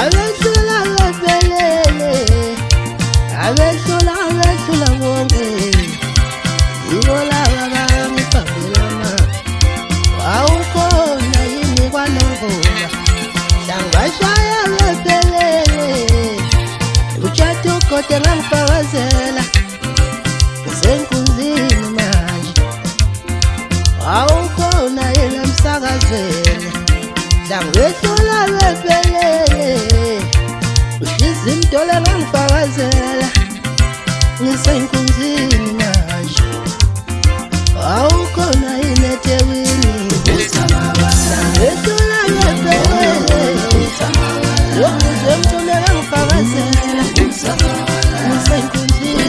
Avesula lepelele, avesula wonge. Iwola baba mipambelama, wauko na yini wanongola. Shangashaya lepelele, uchatuko tenga mpawazela. Kusenkunzini manje, wauko na yini msakazela. Shangashaya lepelele, ushizimtole ngangfakazela. Kusenkunzini manje, wauko na yini tewini. Shangashaya lepelele, ukuzemtole ngangfakazela. Kusenkunzini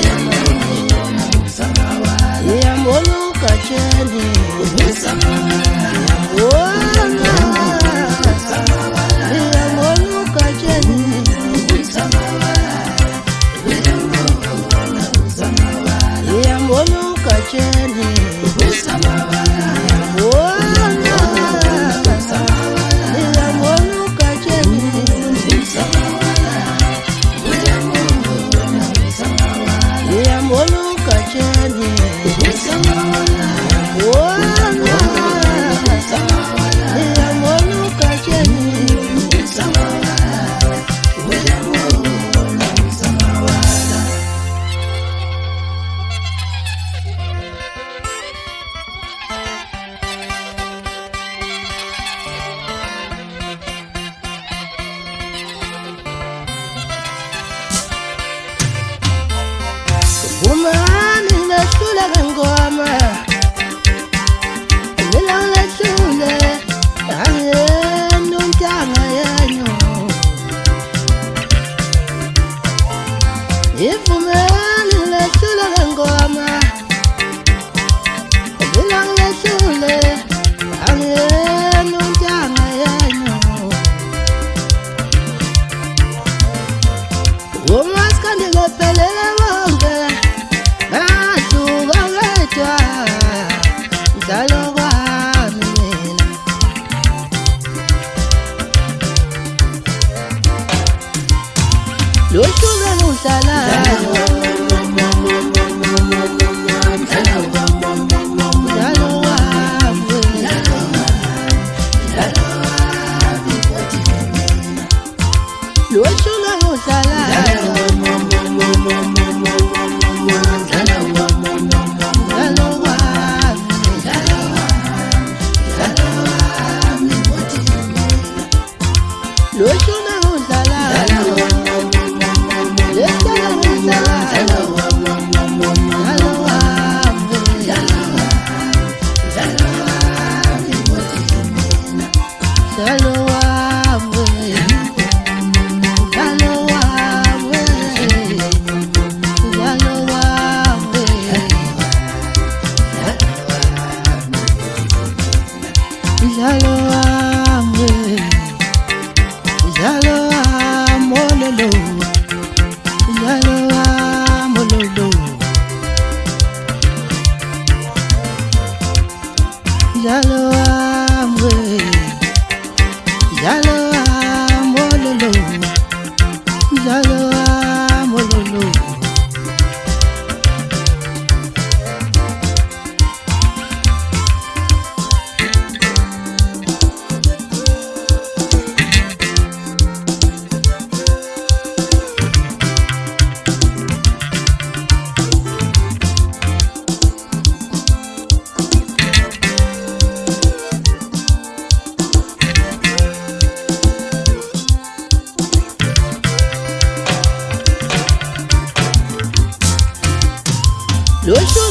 yamoluka cheni, yamoluka cheni, yamoluka cheni, yamoluka cheni, yamoluka cheni. Umani nashule ngoma, nila nashule, ayenu ntanga yenu. Ifumani nashule ngoma, nila nashule, ayenu ntanga yenu. Umaskandi ngopelele wonge. Lo